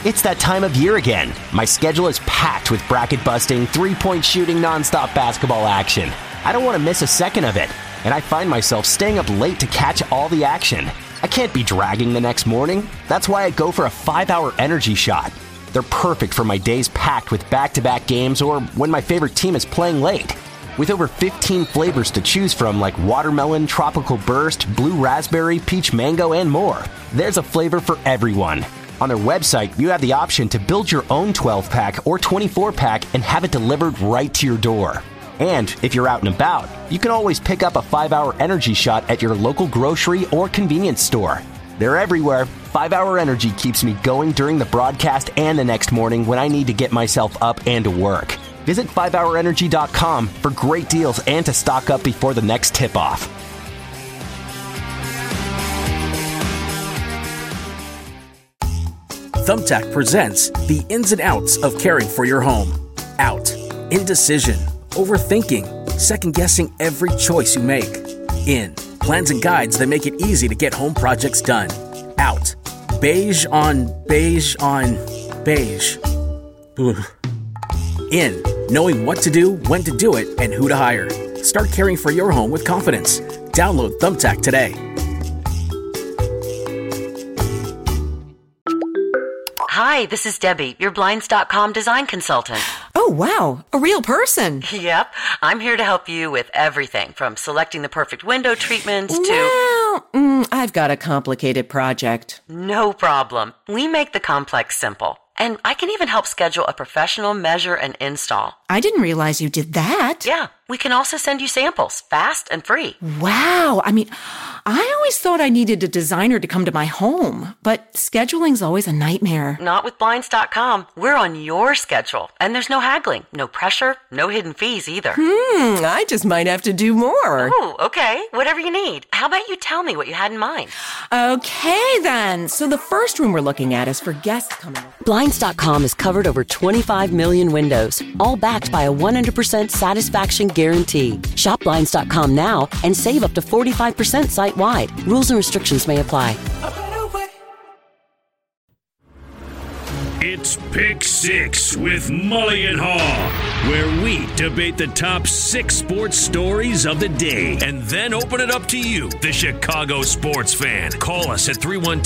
It's that time of year again. My schedule is packed with bracket-busting, three-point shooting, nonstop basketball action. I don't want to miss a second of it, and I find myself staying up late to catch all the action. I can't be dragging the next morning. That's why I go for a 5-hour energy shot. They're perfect for my days packed with back-to-back games or when my favorite team is playing late. With over 15 flavors to choose from like watermelon, tropical burst, blue raspberry, peach mango, and more, there's a flavor for everyone. On their website, you have the option to build your own 12-pack or 24-pack and have it delivered right to your door. And if you're out and about, you can always pick up a 5-hour energy shot at your local grocery or convenience store. They're everywhere. 5-hour energy keeps me going during the broadcast and the next morning when I need to get myself up and to work. Visit 5hourenergy.com for great deals and to stock up before the next tip-off. Thumbtack presents the ins and outs of caring for your home. Out. Indecision. Overthinking. Second-guessing every choice you make. In. Plans and guides that make it easy to get home projects done. Out. Beige on beige on beige. Ugh. In. Knowing what to do, when to do it, and who to hire. Start caring for your home with confidence. Download Thumbtack today. Hi, this is Debbie, your Blinds.com design consultant. Oh, wow. A real person. Yep. I'm here to help you with everything from selecting the perfect window treatments to... Well, I've got a complicated project. No problem. We make the complex simple. And I can even help schedule a professional measure and install. I didn't realize you did that. Yeah. We can also send you samples, fast and free. Wow. I mean, I always thought I needed a designer to come to my home, but scheduling's always a nightmare. Not with Blinds.com. We're on your schedule, and there's no haggling, no pressure, no hidden fees either. I just might have to do more. Oh, okay. Whatever you need. How about you tell me what you had in mind? Okay, then. So the first room we're looking at is for guests coming. Blinds.com has covered over 25 million windows, all backed by a 100% satisfaction guarantee. Shop Blinds.com now and save up to 45% site-wide. Rules and restrictions may apply. It's Pick Six with Mully and Haw, where we debate the top 6 sports stories of the day and then open it up to you, the Chicago sports fan. Call us at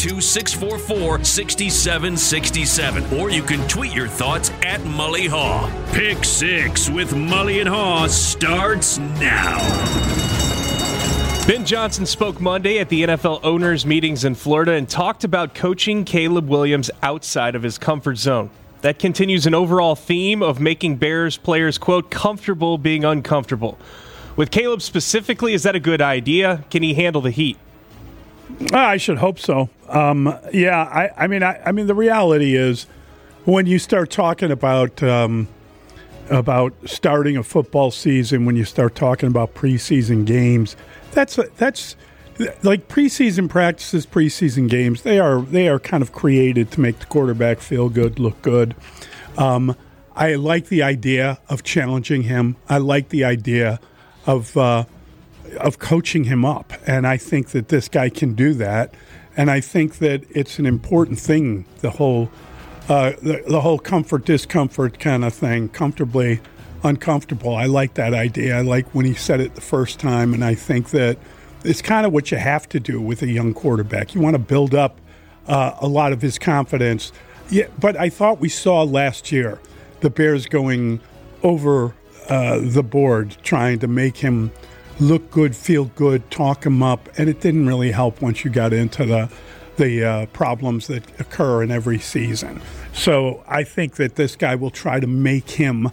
312-644-6767, or you can tweet your thoughts at Mully Haw. Pick Six with Mully and Haw starts now. Ben Johnson spoke Monday at the NFL owners' meetings in Florida and talked about coaching Caleb Williams outside of his comfort zone. That continues an overall theme of making Bears players, quote, comfortable being uncomfortable. With Caleb specifically, is that a good idea? Can he handle the heat? I should hope so. I mean, the reality is when you start talking about starting a football season, when you start talking about preseason games, that's like preseason practices, preseason games. They are kind of created to make the quarterback feel good, look good. I like the idea of challenging him. I like the idea of coaching him up, and I think that this guy can do that. And I think that it's an important thing. The whole comfort discomfort kind of thing, comfortably uncomfortable. I like that idea. I like when he said it the first time, and I think that it's kind of what you have to do with a young quarterback. You want to build up a lot of his confidence. Yeah, but I thought we saw last year the Bears going over the board, trying to make him look good, feel good, talk him up, and it didn't really help once you got into the problems that occur in every season. So I think that this guy will try to make him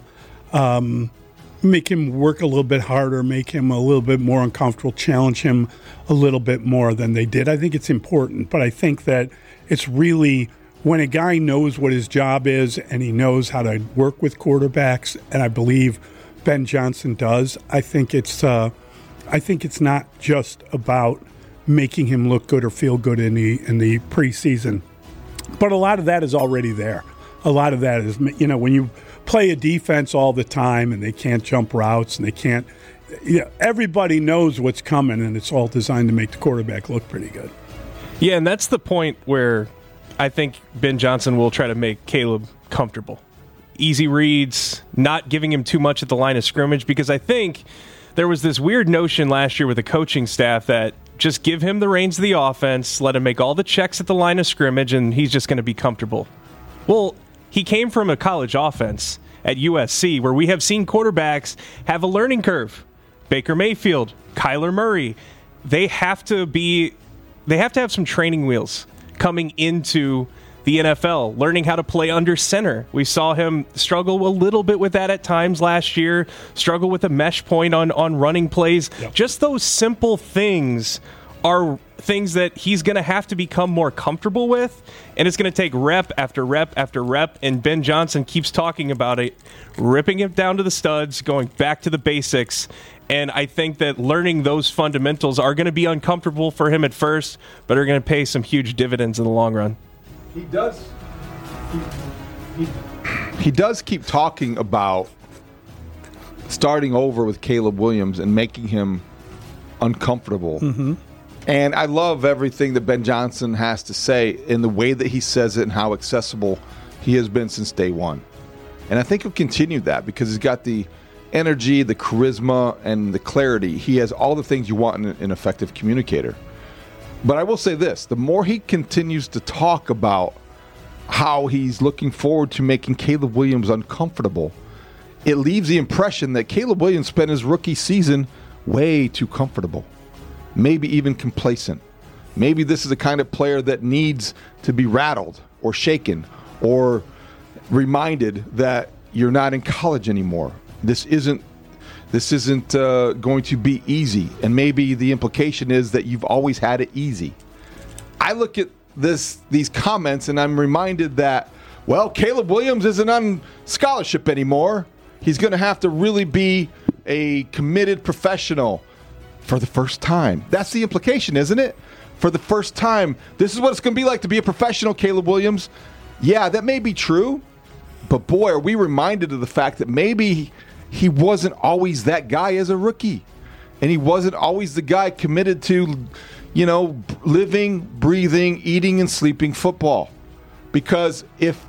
work a little bit harder, make him a little bit more uncomfortable, challenge him a little bit more than they did. I think it's important, but I think that it's really when a guy knows what his job is and he knows how to work with quarterbacks, and I believe Ben Johnson does, I think it's not just about making him look good or feel good in the preseason. But a lot of that is already there. A lot of that is, when you play a defense all the time and they can't jump routes and they can't, everybody knows what's coming, and it's all designed to make the quarterback look pretty good. Yeah, and that's the point where I think Ben Johnson will try to make Caleb comfortable. Easy reads, not giving him too much at the line of scrimmage, because I think there was this weird notion last year with the coaching staff that just give him the reins of the offense, let him make all the checks at the line of scrimmage, and he's just going to be comfortable. Well, he came from a college offense at USC where we have seen quarterbacks have a learning curve. Baker Mayfield, Kyler Murray, they have to have some training wheels coming into the NFL, learning how to play under center. We saw him struggle a little bit with that at times last year, struggle with a mesh point on running plays. Yep. Just those simple things are things that he's going to have to become more comfortable with, and it's going to take rep after rep after rep, and Ben Johnson keeps talking about it, ripping it down to the studs, going back to the basics, and I think that learning those fundamentals are going to be uncomfortable for him at first, but are going to pay some huge dividends in the long run. He does keep talking about starting over with Caleb Williams and making him uncomfortable. Mm-hmm. And I love everything that Ben Johnson has to say in the way that he says it and how accessible he has been since day one. And I think he'll continue that because he's got the energy, the charisma, and the clarity. He has all the things you want in an effective communicator. But I will say this, the more he continues to talk about how he's looking forward to making Caleb Williams uncomfortable, it leaves the impression that Caleb Williams spent his rookie season way too comfortable, maybe even complacent. Maybe this is the kind of player that needs to be rattled or shaken or reminded that you're not in college anymore. This isn't going to be easy, and maybe the implication is that you've always had it easy. I look at these comments, and I'm reminded that, well, Caleb Williams isn't on scholarship anymore. He's going to have to really be a committed professional for the first time. That's the implication, isn't it? For the first time, this is what it's going to be like to be a professional, Caleb Williams. Yeah, that may be true, but boy, are we reminded of the fact that maybe he wasn't always that guy as a rookie. And he wasn't always the guy committed to, living, breathing, eating, and sleeping football. Because if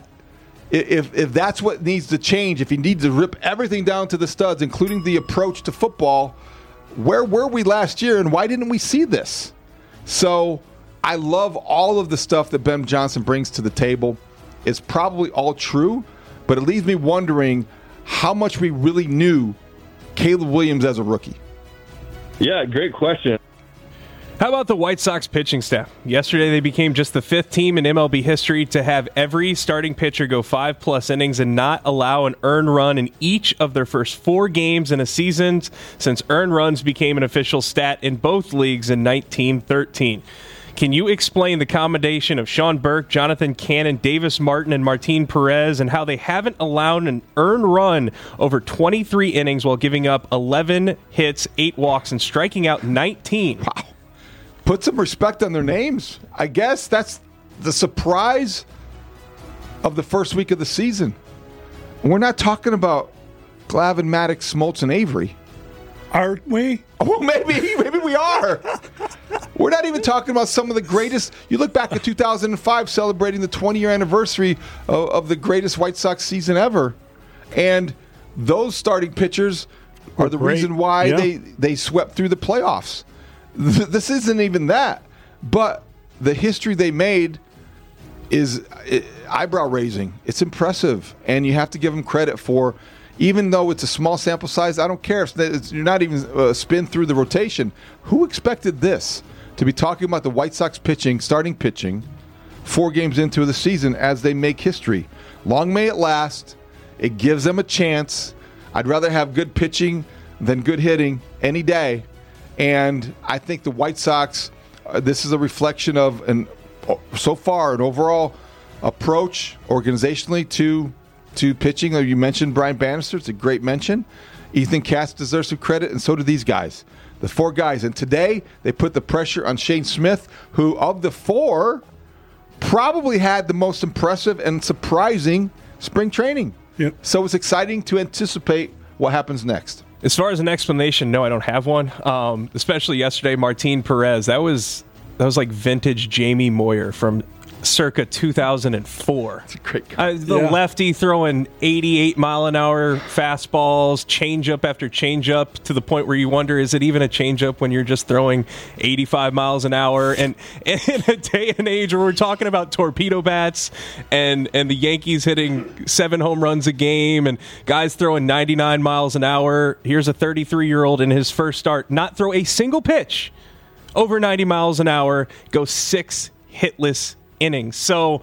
that's what needs to change, if he needs to rip everything down to the studs, including the approach to football, where were we last year and why didn't we see this? So I love all of the stuff that Ben Johnson brings to the table. It's probably all true, but it leaves me wondering how much we really knew Caleb Williams as a rookie. Yeah, great question. How about the White Sox pitching staff? Yesterday, they became just the 5th team in MLB history to have every starting pitcher go 5+ innings and not allow an earned run in each of their first 4 games in a season since earned runs became an official stat in both leagues in 1913. Can you explain the combination of Sean Burke, Jonathan Cannon, Davis Martin, and Martin Perez, and how they haven't allowed an earned run over 23 innings while giving up 11 hits, 8 walks, and striking out 19? Wow. Put some respect on their names. I guess that's the surprise of the first week of the season. We're not talking about Glavine, Maddox, Smoltz, and Avery. Aren't we? Well, maybe we are. We're not even talking about some of the greatest. You look back at 2005, celebrating the 20-year anniversary of the greatest White Sox season ever. And those starting pitchers are the reason why they swept through the playoffs. This isn't even that. But the history they made is eyebrow-raising. It's impressive. And you have to give them credit for, even though it's a small sample size, I don't care if you're not even spin through the rotation. Who expected this? To be talking about the White Sox pitching, starting pitching, 4 games into the season as they make history. Long may it last. It gives them a chance. I'd rather have good pitching than good hitting any day. And I think the White Sox, this is a reflection of, so far, an overall approach organizationally to pitching. You mentioned Brian Bannister. It's a great mention. Ethan Katz deserves some credit, and so do these guys. The 4 guys. And today, they put the pressure on Shane Smith, who, of the 4, probably had the most impressive and surprising spring training. Yep. So it's exciting to anticipate what happens next. As far as an explanation, no, I don't have one. Especially yesterday, Martin Perez. That was like vintage Jamie Moyer from circa 2004. That's a great lefty throwing 88-mile-an-hour fastballs, changeup after changeup, to the point where you wonder, is it even a changeup when you're just throwing 85 miles an hour? And in a day and age where we're talking about torpedo bats and the Yankees hitting 7 home runs a game and guys throwing 99 miles an hour, here's a 33-year-old in his first start not throw a single pitch over 90 miles an hour, go 6 hitless innings. So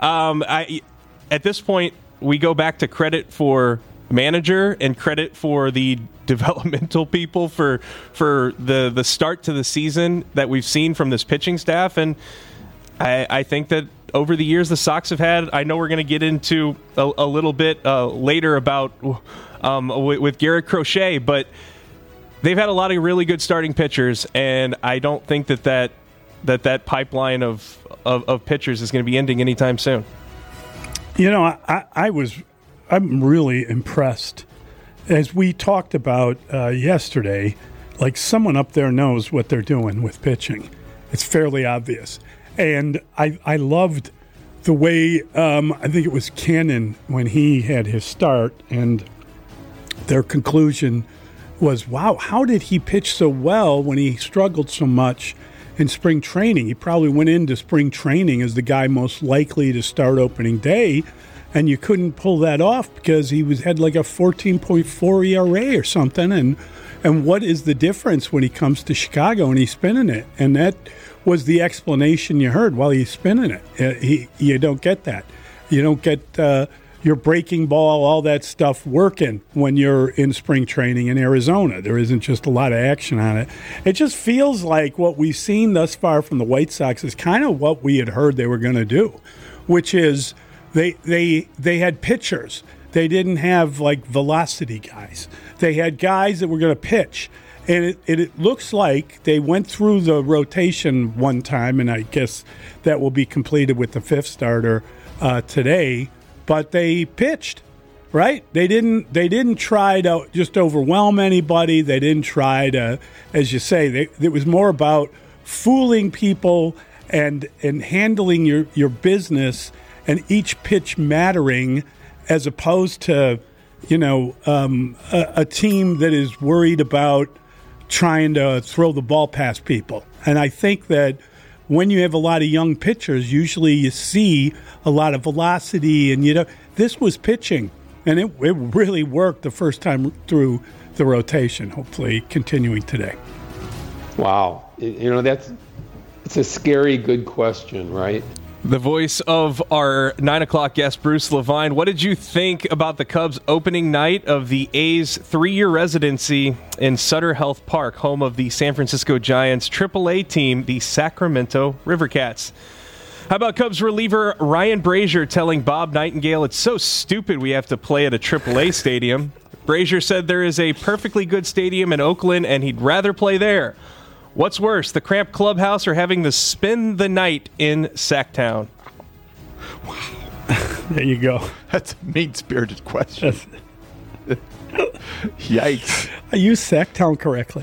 at this point, we go back to credit for manager and credit for the developmental people for the start to the season that we've seen from this pitching staff. And I think that over the years the Sox have had, I know we're going to get into a little bit later about with Garrett Crochet, but they've had a lot of really good starting pitchers, and I don't think that pipeline of pitchers is going to be ending anytime soon. You know, I'm really impressed. As we talked about yesterday, like someone up there knows what they're doing with pitching. It's fairly obvious. And I loved the way, I think it was Cannon when he had his start, and their conclusion was, wow, how did he pitch so well when he struggled so much in spring training? He probably went into spring training as the guy most likely to start opening day, and you couldn't pull that off because he had like a 14.4 ERA or something. And what is the difference when he comes to Chicago and he's spinning it? And that was the explanation you heard while he's spinning it. You don't get that. You don't get your breaking ball, all that stuff working when you're in spring training in Arizona. There isn't just a lot of action on it. It just feels like what we've seen thus far from the White Sox is kind of what we had heard they were going to do, which is they had pitchers. They didn't have like velocity guys. They had guys that were going to pitch. And it looks like they went through the rotation one time, and I guess that will be completed with the 5th starter today. But they pitched, right? They didn't try to just overwhelm anybody. They didn't try to, as you say, it was more about fooling people and handling your business and each pitch mattering, as opposed to, a team that is worried about trying to throw the ball past people. And I think that when you have a lot of young pitchers, usually you see a lot of velocity, and this was pitching, and it really worked the first time through the rotation, hopefully continuing today. Wow. It's a scary good question, right? The voice of our 9 o'clock guest, Bruce Levine. What did you think about the Cubs' opening night of the A's 3-year residency in Sutter Health Park, home of the San Francisco Giants' AAA team, the Sacramento Rivercats? How about Cubs reliever Ryan Brazier telling Bob Nightingale it's so stupid we have to play at a AAA stadium? Brazier said there is a perfectly good stadium in Oakland and he'd rather play there. What's worse, the cramped clubhouse or having to spend the night in Sacktown? Wow. There you go. That's a mean-spirited question. Yikes. I used Sacktown correctly.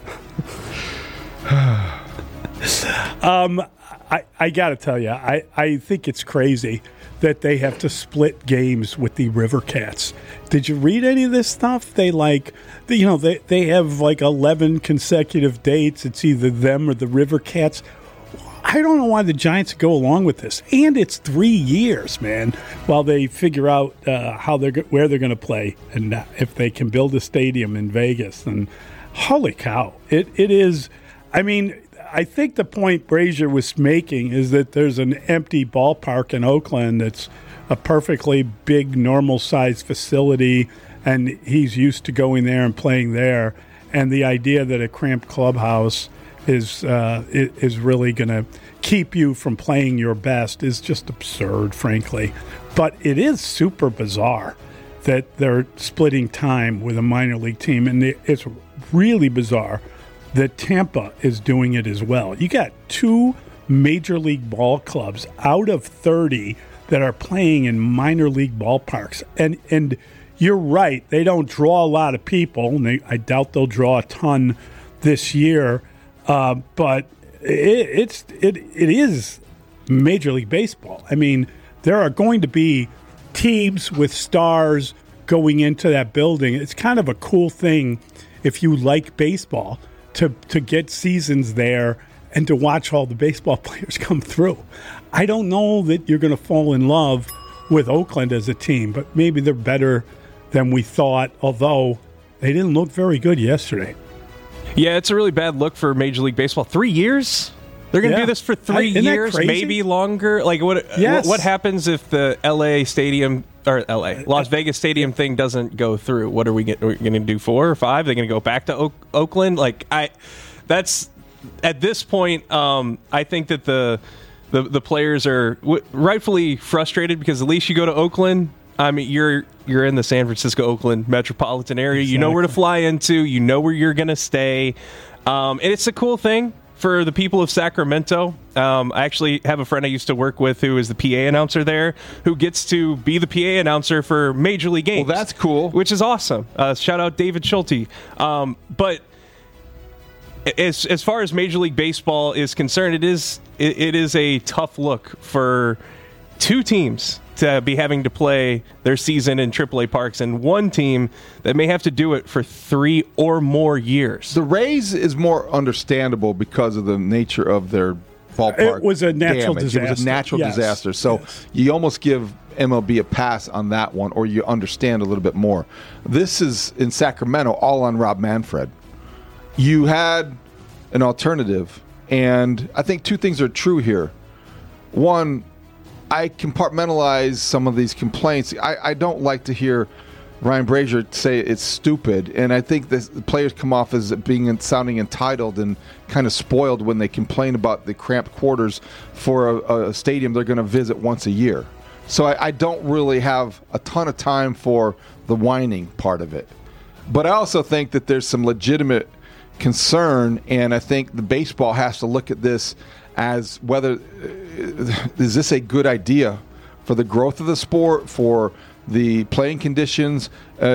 I got to tell you, I think it's crazy that they have to split games with the Rivercats. Did you read any of this stuff? They have like 11 consecutive dates. It's either them or the Rivercats. I don't know why the Giants go along with this. And it's 3 years, man, while they figure out where they're going to play and if they can build a stadium in Vegas. And holy cow, it is. I mean, I think the point Brazier was making is that there's an empty ballpark in Oakland that's a perfectly big, normal-sized facility, and he's used to going there and playing there. And the idea that a cramped clubhouse is really going to keep you from playing your best is just absurd, frankly. But it is super bizarre that they're splitting time with a minor league team, and it's really bizarre that Tampa is doing it as well. You got 2 major league ball clubs out of 30 that are playing in minor league ballparks. And you're right, they don't draw a lot of people, and I doubt they'll draw a ton this year. But it is Major League Baseball. I mean, there are going to be teams with stars going into that building. It's kind of a cool thing if you like baseball to get seasons there and to watch all the baseball players come through. I don't know that you're going to fall in love with Oakland as a team, but maybe they're better than we thought, although they didn't look very good yesterday. Yeah, it's a really bad look for Major League Baseball. 3 years? They're going to do this for 3 years, maybe longer? Like, what happens if the Las Vegas Stadium thing doesn't go through? What are we going to do, 4 or 5? They're going to go back to Oakland? That's at this point, I think that the players are rightfully frustrated because at least you go to Oakland. I mean, you're in the San Francisco-Oakland metropolitan area. Exactly. You know where to fly into. You know where you're going to stay. And it's a cool thing for the people of Sacramento. I actually have a friend I used to work with who is the PA announcer there, who gets to be the PA announcer for Major League games. Well, that's cool. Which is awesome. Shout out David Schulte. But as far as Major League Baseball is concerned, it is a tough look for two teams to be having to play their season in AAA parks, and one team that may have to do it for 3 or more years. The Rays is more understandable because of the nature of their ballpark. It was a natural disaster. It was a natural disaster. So you almost give MLB a pass on that one, or you understand a little bit more. This is in Sacramento, all on Rob Manfred. You had an alternative, and I think two things are true here. One, I compartmentalize some of these complaints. I don't like to hear Ryan Brazier say it's stupid, and I think the players come off as sounding entitled and kind of spoiled when they complain about the cramped quarters for a stadium they're going to visit once a year. So I don't really have a ton of time for the whining part of it. But I also think that there's some legitimate concern, and I think the baseball has to look at this as whether is this a good idea for the growth of the sport, for the playing conditions?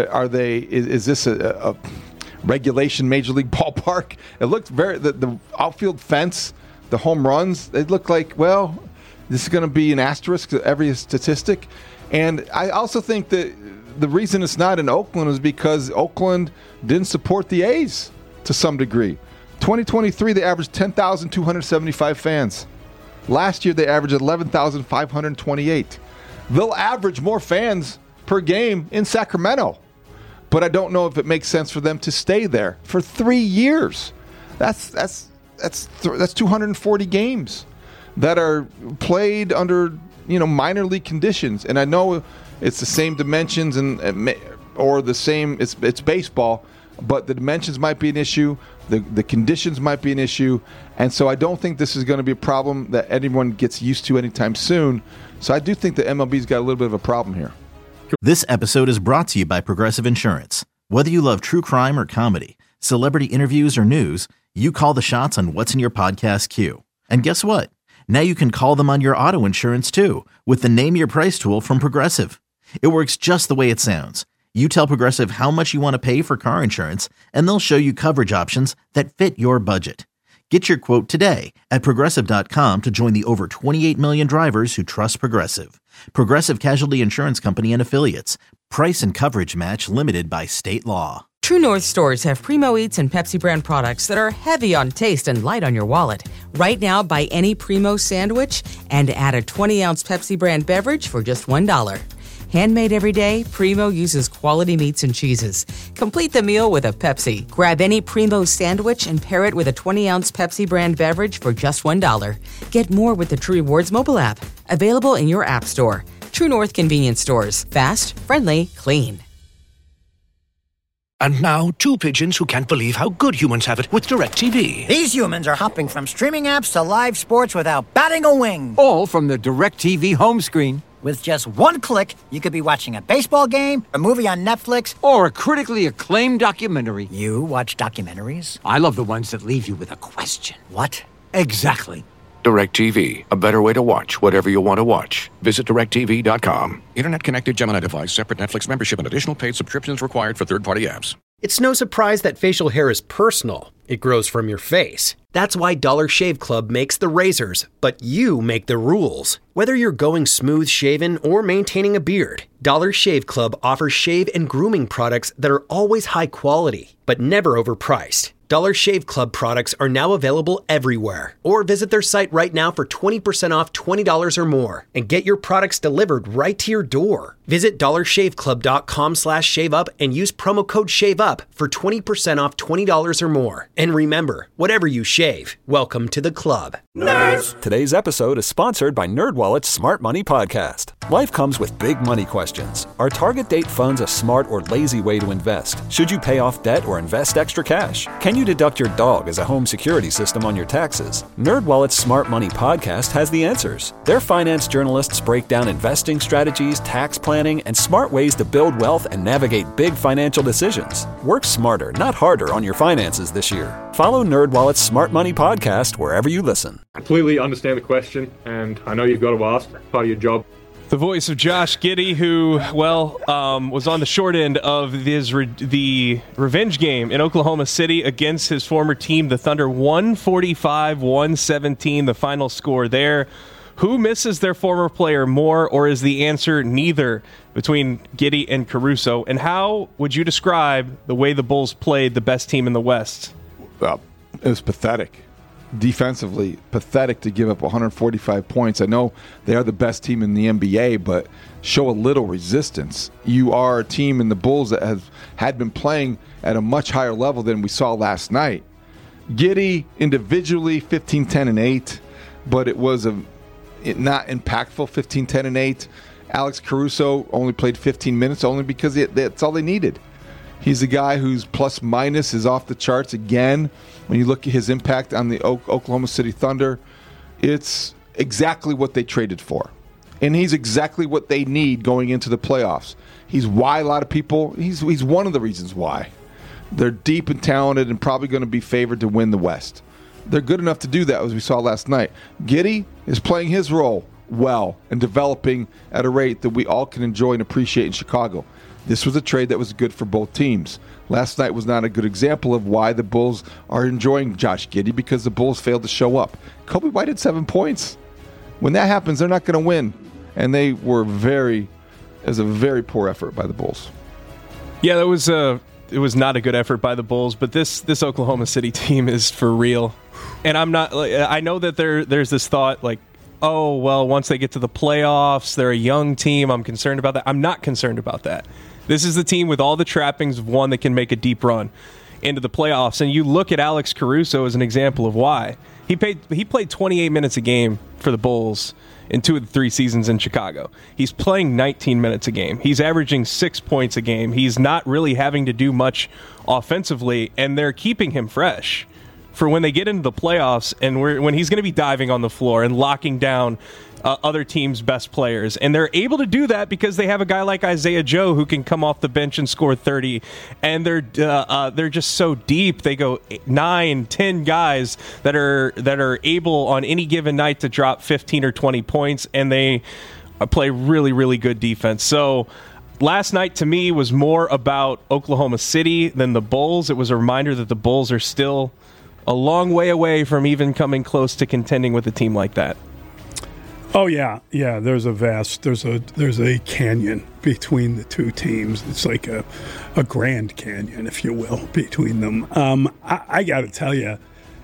Is this a regulation Major League ballpark? It looked the outfield fence, the home runs, they look like, well, this is going to be an asterisk to every statistic. And I also think that the reason it's not in Oakland is because Oakland didn't support the A's to some degree. 2023, they averaged 10,275 fans. Last year, they averaged 11,528. They'll average more fans per game in Sacramento, but I don't know if it makes sense for them to stay there for 3 years. That's 240 games that are played under minor league conditions, and I know it's the same dimensions or the same. It's baseball. But the dimensions might be an issue, the conditions might be an issue, and so I don't think this is going to be a problem that anyone gets used to anytime soon. So I do think that MLB's got a little bit of a problem here. This episode is brought to you by Progressive Insurance. Whether you love true crime or comedy, celebrity interviews or news, you call the shots on what's in your podcast queue. And guess what? Now you can call them on your auto insurance too with the Name Your Price tool from Progressive. It works just the way it sounds. You tell Progressive how much you want to pay for car insurance, and they'll show you coverage options that fit your budget. Get your quote today at Progressive.com to join the over 28 million drivers who trust Progressive. Progressive Casualty Insurance Company and Affiliates. Price and coverage match limited by state law. True North stores have Primo Eats and Pepsi brand products that are heavy on taste and light on your wallet. Right now, buy any Primo sandwich and add a 20-ounce Pepsi brand beverage for just $1. Handmade every day, Primo uses quality meats and cheeses. Complete the meal with a Pepsi. Grab any Primo sandwich and pair it with a 20-ounce Pepsi brand beverage for just $1. Get more with the True Rewards mobile app. Available in your app store. True North convenience stores. Fast, friendly, clean. And now, two pigeons who can't believe how good humans have it with DirecTV. These humans are hopping from streaming apps to live sports without batting a wing. All from the DirecTV home screen. With just one click, you could be watching a baseball game, a movie on Netflix, or a critically acclaimed documentary. You watch documentaries? I love the ones that leave you with a question. What? Exactly. DirecTV, a better way to watch whatever you want to watch. Visit DirecTV.com. Internet-connected Gemini device, separate Netflix membership, and additional paid subscriptions required for third-party apps. It's no surprise that facial hair is personal. It grows from your face. That's why Dollar Shave Club makes the razors, but you make the rules. Whether you're going smooth shaven or maintaining a beard, Dollar Shave Club offers shave and grooming products that are always high quality, but never overpriced. Dollar Shave Club products are now available everywhere. Or visit their site right now for 20% off $20 or more and get your products delivered right to your door. Visit dollarshaveclub.com/shaveup and use promo code SHAVEUP for 20% off $20 or more. And remember, whatever you shave, welcome to the club. Nerds! Today's episode is sponsored by NerdWallet's Smart Money Podcast. Life comes with big money questions. Are target date funds a smart or lazy way to invest? Should you pay off debt or invest extra cash? Can you deduct your dog as a home security system on your taxes? NerdWallet's Smart Money Podcast has the answers. Their finance journalists break down investing strategies, tax planning, and smart ways to build wealth and navigate big financial decisions. Work smarter, not harder on your finances this year. Follow NerdWallet's Smart Money Podcast wherever you listen. Completely understand the question, and I know you've got to ask. Part of your job. The voice of Josh Giddey, who, was on the short end of the revenge game in Oklahoma City against his former team, the Thunder. 145-117, the final score there. Who misses their former player more, or is the answer neither between Giddey and Caruso? And how would you describe the way the Bulls played the best team in the West? It was pathetic. Defensively, pathetic to give up 145 points. I know they are the best team in the NBA, but show a little resistance. You are a team in the Bulls that had been playing at a much higher level than we saw last night. Giddey individually 15, 10, and 8, but it was not impactful 15, 10, and 8. Alex Caruso only played 15 minutes only because that's all they needed. He's a guy whose plus minus is off the charts again. When you look at his impact on the Oklahoma City Thunder, it's exactly what they traded for. And he's exactly what they need going into the playoffs. He's why a lot of people, he's one of the reasons why. They're deep and talented and probably going to be favored to win the West. They're good enough to do that, as we saw last night. Giddey is playing his role well and developing at a rate that we all can enjoy and appreciate in Chicago. This was a trade that was good for both teams. Last night was not a good example of why the Bulls are enjoying Josh Giddey, because the Bulls failed to show up. Kobe White had 7 points. When that happens, they're not going to win. And they were it was a very poor effort by the Bulls. Yeah, it was not a good effort by the Bulls, but this Oklahoma City team is for real. And I know that there's this thought like, oh, well, once they get to the playoffs, they're a young team. I'm concerned about that. I'm not concerned about that. This is the team with all the trappings of one that can make a deep run into the playoffs. And you look at Alex Caruso as an example of why. He played 28 minutes a game for the Bulls in 2 of the 3 seasons in Chicago. He's playing 19 minutes a game. He's averaging 6 points a game. He's not really having to do much offensively, and they're keeping him fresh for when they get into the playoffs and when he's going to be diving on the floor and locking down other teams' best players. And they're able to do that because they have a guy like Isaiah Joe who can come off the bench and score 30. And they're just so deep. They go 9, 10 guys that are able on any given night to drop 15 or 20 points, and they play really, really good defense. So last night to me was more about Oklahoma City than the Bulls. It was a reminder that the Bulls are still a long way away from even coming close to contending with a team like that. Oh yeah. There's a canyon between the two teams. It's like a Grand Canyon, if you will, between them. I got to tell you,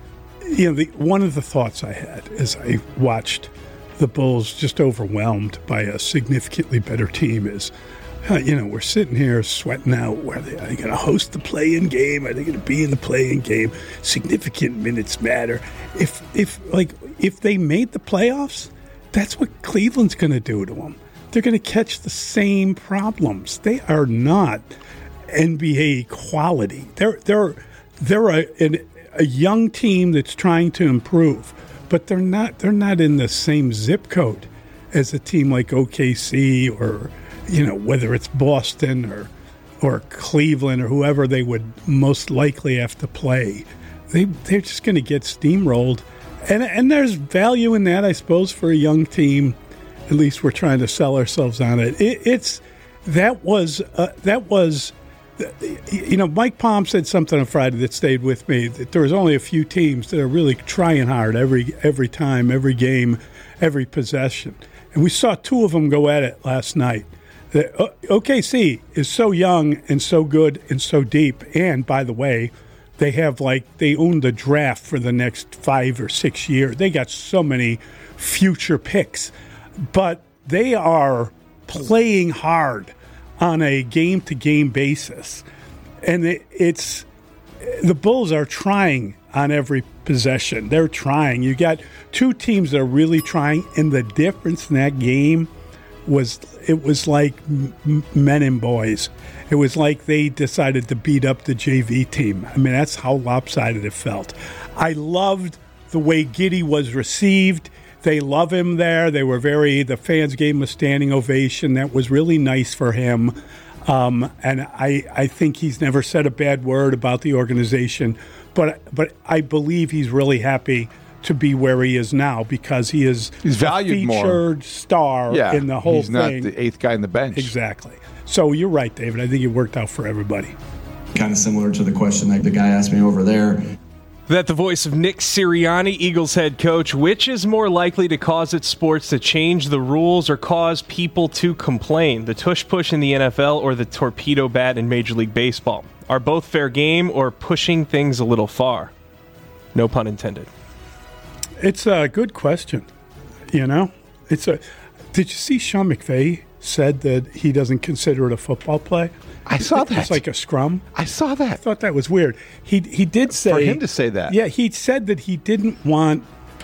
one of the thoughts I had as I watched the Bulls just overwhelmed by a significantly better team is, we're sitting here sweating out. Are they going to host the play-in game? Are they going to be in the play-in game? Significant minutes matter. If they made the playoffs, that's what Cleveland's going to do to them. They're going to catch the same problems. They are not NBA quality. They're a young team that's trying to improve, but they're not in the same zip code as a team like OKC or whether it's Boston or Cleveland or whoever they would most likely have to play. They're just going to get steamrolled. And there's value in that, I suppose, for a young team. At least we're trying to sell ourselves on it. That was Mike Palm said something on Friday that stayed with me, that there was only a few teams that are really trying hard every time, every game, every possession. And we saw two of them go at it last night. The OKC is so young and so good and so deep. And, by the way, they own the draft for the next 5 or 6 years. They got so many future picks. But they are playing hard on a game-to-game basis. And the Bulls are trying on every possession. They're trying. You got two teams that are really trying, and the difference in that game was like men and boys. It was like they decided to beat up the JV team. I mean, that's how lopsided it felt. I loved the way Giddey was received. They love him there. The fans gave him a standing ovation. That was really nice for him. And I think he's never said a bad word about the organization. But I believe he's really happy to be where he is now because he's valued a featured more. Star in the whole thing. He's not the eighth guy in the bench. Exactly. So you're right, David. I think it worked out for everybody. Kind of similar to the question that the guy asked me over there. That the voice of Nick Sirianni, Eagles head coach. Which is more likely to cause its sports to change the rules or cause people to complain? The tush-push in the NFL or the torpedo bat in Major League Baseball? Are both fair game or pushing things a little far? No pun intended. It's a good question. Did you see Sean McVay said that he doesn't consider it a football play? I saw that. It's like a scrum. I saw that. I thought that was weird. He did say, for him to say that. Yeah, he said that he didn't want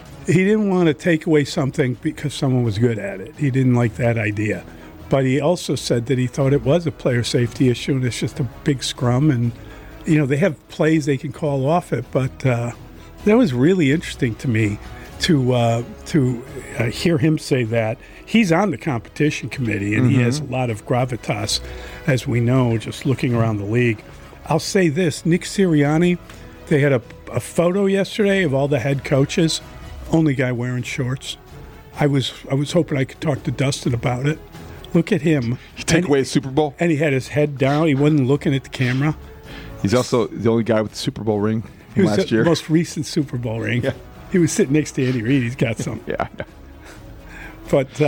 to take away something because someone was good at it. He didn't like that idea. But he also said that he thought it was a player safety issue and it's just a big scrum. And, they have plays they can call off it. But that was really interesting to me to hear him say that. He's on the competition committee, and he has a lot of gravitas, as we know, just looking around the league. I'll say this, Nick Sirianni, they had a photo yesterday of all the head coaches, only guy wearing shorts. I was hoping I could talk to Dustin about it. Look at him. He take away his Super Bowl? And he had his head down. He wasn't looking at the camera. He's also the only guy with the Super Bowl ring from last year. The most recent Super Bowl ring. Yeah. He was sitting next to Andy Reid. He's got some. Yeah. But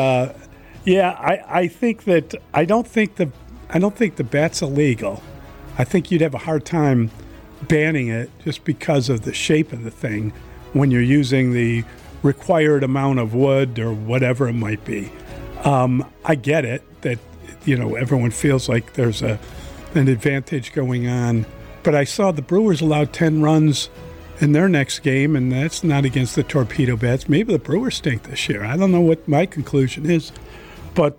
I think that I don't think the bat's illegal. I think you'd have a hard time banning it just because of the shape of the thing when you're using the required amount of wood or whatever it might be. I get it that everyone feels like there's an advantage going on, but I saw the Brewers allowed 10 runs in their next game, and that's not against the torpedo bats. Maybe the Brewers stink this year. I don't know what my conclusion is. But,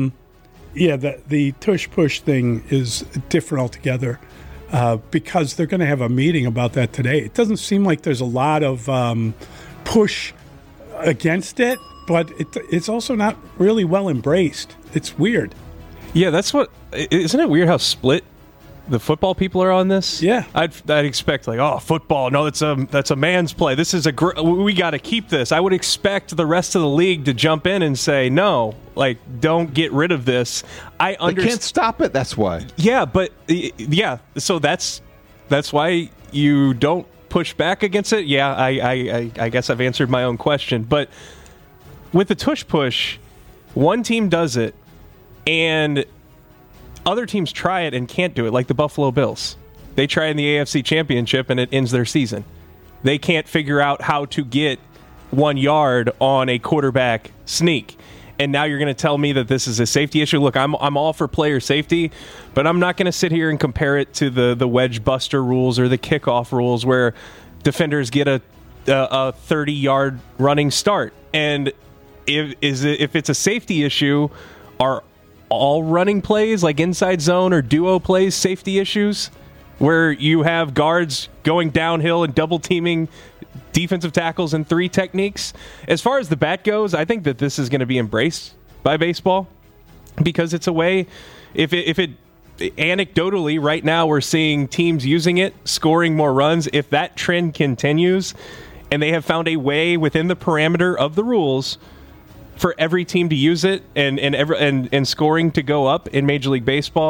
the tush-push thing is different altogether because they're going to have a meeting about that today. It doesn't seem like there's a lot of push against it, but it's also not really well embraced. It's weird. Yeah, isn't it weird how split the football people are on this? Yeah, I'd expect football. No, that's a man's play. This is we got to keep this. I would expect the rest of the league to jump in and say no, don't get rid of this. They can't stop it. That's why. Yeah, but so that's why you don't push back against it. Yeah, I guess I've answered my own question. But with the tush push, one team does it, and other teams try it and can't do it, like the Buffalo Bills. They try in the AFC Championship and it ends their season. They can't figure out how to get 1 yard on a quarterback sneak. And now you're going to tell me that this is a safety issue? Look, I'm all for player safety, but I'm not going to sit here and compare it to the wedge buster rules or the kickoff rules where defenders get a 30-yard running start. And if it's a safety issue, are all running plays like inside zone or duo plays safety issues where you have guards going downhill and double teaming defensive tackles in 3 techniques? As far as the bat goes, I think that this is going to be embraced by baseball because it's a way, if it anecdotally right now we're seeing teams using it, scoring more runs. If that trend continues and they have found a way within the parameter of the rules for every team to use it and scoring to go up in Major League Baseball,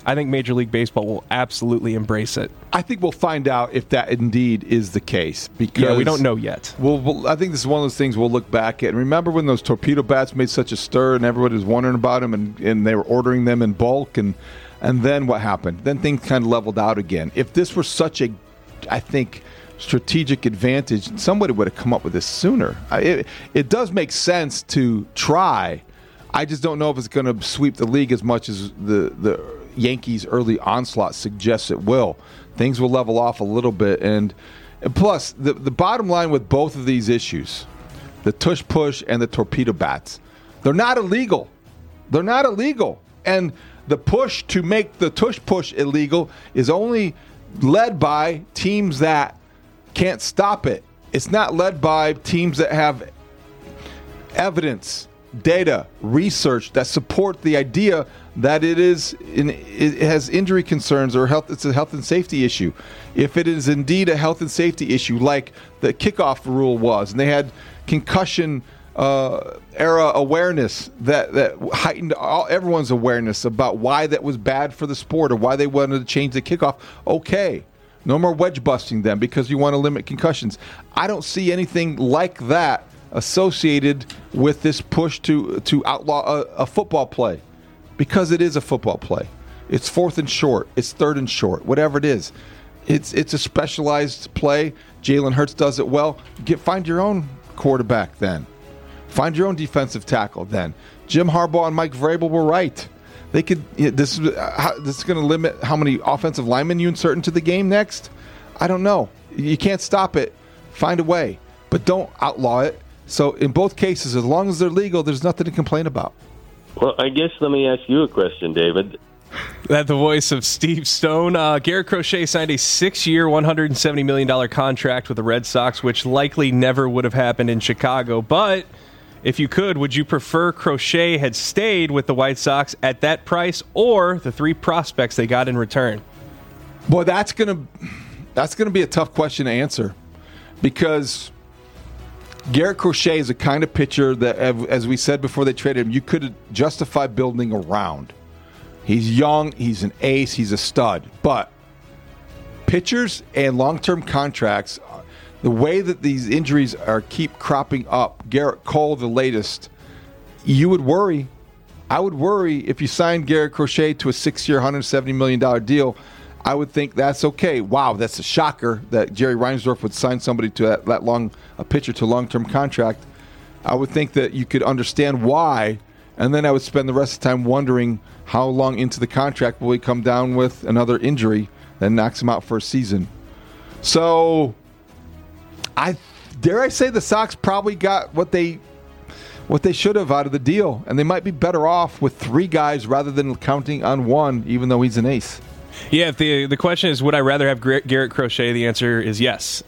I think Major League Baseball will absolutely embrace it. I think we'll find out if that indeed is the case. Because we don't know yet. I think this is one of those things we'll look back at. And remember when those torpedo bats made such a stir and everybody was wondering about them and they were ordering them in bulk and then what happened? Then things kind of leveled out again. If this were such a, I think, strategic advantage, somebody would have come up with this sooner. It does make sense to try. I just don't know if it's going to sweep the league as much as the Yankees' early onslaught suggests it will. Things will level off a little bit. And plus, the bottom line with both of these issues, the tush push and the torpedo bats, they're not illegal. They're not illegal. And the push to make the tush push illegal is only led by teams that can't stop it. It's not led by teams that have evidence, data, research that support the idea that it has injury concerns or it's a health and safety issue. If it is indeed a health and safety issue, like the kickoff rule was, and they had concussion era awareness that heightened everyone's awareness about why that was bad for the sport or why they wanted to change the kickoff, okay. No more wedge busting them because you want to limit concussions. I don't see anything like that associated with this push to outlaw a football play, because it is a football play. It's 4th and short. It's 3rd and short. Whatever it is, it's a specialized play. Jalen Hurts does it well. Find your own quarterback then. Find your own defensive tackle then. Jim Harbaugh and Mike Vrabel were right. They could. This is going to limit how many offensive linemen you insert into the game next. I don't know. You can't stop it. Find a way, but don't outlaw it. So in both cases, as long as they're legal, there's nothing to complain about. Well, I guess let me ask you a question, David. That's the voice of Steve Stone. Garrett Crochet signed a 6-year, $170 million contract with the Red Sox, which likely never would have happened in Chicago. But if you could, would you prefer Crochet had stayed with the White Sox at that price or the 3 prospects they got in return? Boy, that's gonna be a tough question to answer, because Garrett Crochet is a kind of pitcher that, as we said before they traded him, you could justify building around. He's young, he's an ace, he's a stud. But pitchers and long-term contracts, the way that these injuries keep cropping up, Garrett Cole, the latest, you would worry. I would worry if you signed Garrett Crochet to a 6-year, $170 million deal. I would think that's okay. Wow, that's a shocker that Jerry Reinsdorf would sign somebody to that long, a pitcher to a long-term contract. I would think that you could understand why, and then I would spend the rest of the time wondering how long into the contract will he come down with another injury that knocks him out for a season. So, dare I say the Sox probably got what they should have out of the deal, and they might be better off with 3 guys rather than counting on one, even though he's an ace. Yeah, if the question is, would I rather have Garrett Crochet? The answer is yes.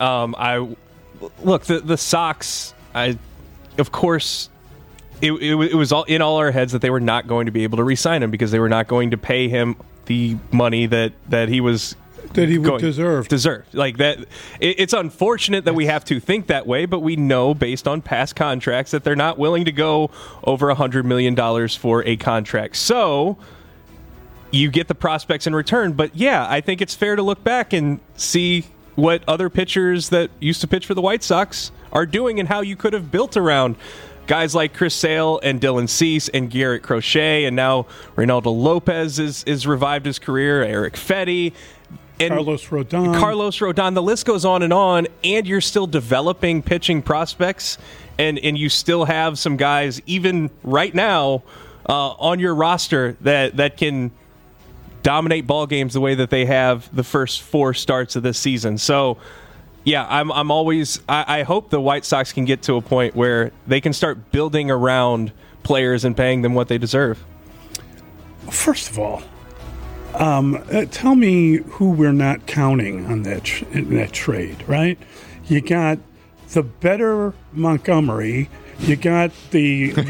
Look, the Sox, of course, it was all in all our heads that they were not going to be able to re-sign him because they were not going to pay him the money that he was that he would deserve. Like that, it's unfortunate that we have to think that way, but we know based on past contracts that they're not willing to go over $100 million for a contract. So you get the prospects in return. But yeah, I think it's fair to look back and see what other pitchers that used to pitch for the White Sox are doing and how you could have built around guys like Chris Sale and Dylan Cease and Garrett Crochet, and now Reynaldo Lopez is revived his career, Eric Fetty, and Carlos Rodon. The list goes on, and you're still developing pitching prospects, and you still have some guys, even right now, on your roster that can dominate ball games the way that they have the first 4 starts of this season. So, yeah, I'm always. I hope the White Sox can get to a point where they can start building around players and paying them what they deserve. First of all, tell me who we're not counting on that trade, right? You got the better Montgomery. You got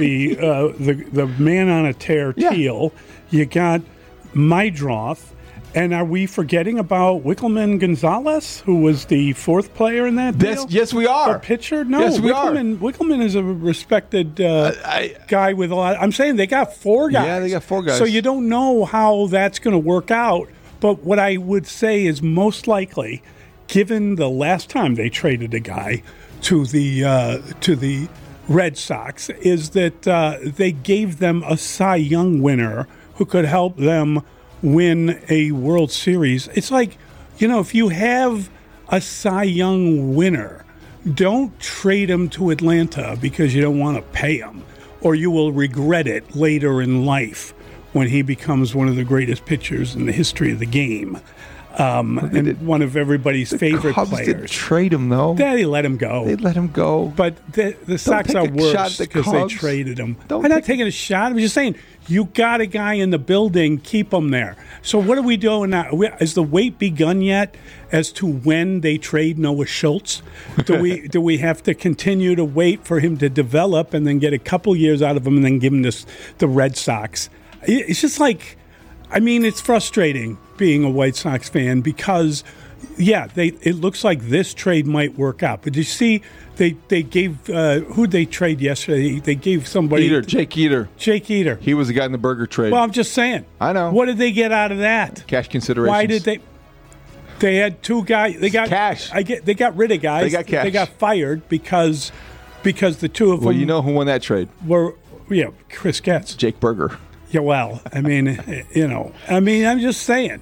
the man on a tear, Teal. You got Meidroth. And are we forgetting about Wickelman Gonzalez, who was the fourth player in that deal? Yes, we are. A pitcher? No, yes, we Wickelman is a respected guy with a lot. I'm saying they got 4 guys. Yeah, they got 4 guys. So you don't know how that's going to work out. But what I would say is most likely, given the last time they traded a guy to the Red Sox, is that they gave them a Cy Young winner who could help them win a World Series. It's like, if you have a Cy Young winner, don't trade him to Atlanta because you don't want to pay him, or you will regret it later in life when he becomes one of the greatest pitchers in the history of the game. And one of everybody's favorite Cubs players. Didn't trade him, though. They let him go. They let him go. But the Sox are worse because they traded him. I'm not taking a shot. I'm just saying, you got a guy in the building, keep him there. So what are we doing now? Has the wait begun yet as to when they trade Noah Schultz? Do we have to continue to wait for him to develop and then get a couple years out of him and then give him the Red Sox? It's just like, it's frustrating being a White Sox fan because, it looks like this trade might work out. But you see, they gave who'd they trade yesterday? They gave somebody Jake Eater. Jake Eater. He was the guy in the burger trade. Well, I'm just saying. I know. What did they get out of that? Cash considerations. Why did they? They had 2 guys. They got cash. They got rid of guys. They got cash. They got fired because the 2 of them. Well, you know who won that trade? Were Chris Getz. Jake Berger. Yeah, well, I'm just saying,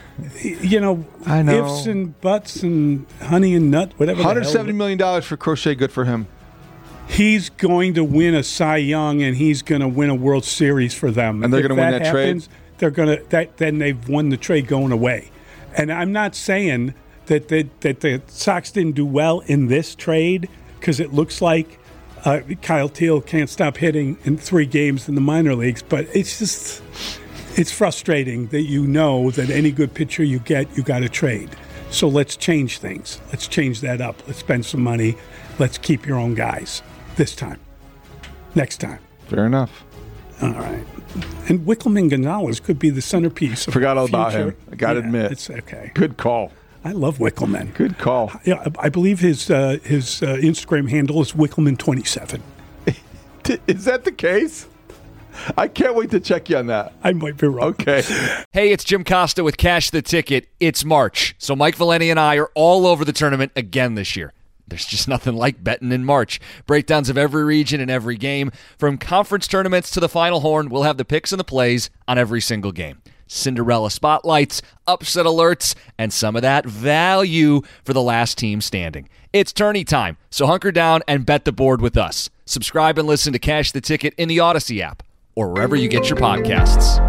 I know. Ifs and buts and honey and nut, whatever. $170 million for Crochet, good for him. He's going to win a Cy Young, and he's going to win a World Series for them. And they're going to win that trade. They're going to. Then they've won the trade going away. And I'm not saying that the Sox didn't do well in this trade because it looks like Kyle Teal can't stop hitting in 3 games in the minor leagues, but it's frustrating that that any good pitcher you get, you got to trade. So let's change things. Let's change that up. Let's spend some money. Let's keep your own guys this time. Next time. Fair enough. All right. And Wickelman Gonzalez could be the centerpiece. Forgot all about him. I got to admit. It's okay. Good call. I love Wickelman. Good call. Yeah, I believe his Instagram handle is Wickelman27. Is that the case? I can't wait to check you on that. I might be wrong. Okay. Hey, it's Jim Costa with Cash the Ticket. It's March, so Mike Valeni and I are all over the tournament again this year. There's just nothing like betting in March. Breakdowns of every region and every game. From conference tournaments to the Final Horn, we'll have the picks and the plays on every single game. Cinderella spotlights, upset alerts, and some of that value for the last team standing. It's tourney time, so hunker down and bet the board with us. Subscribe and listen to Cash the Ticket in the Odyssey app or wherever you get your podcasts.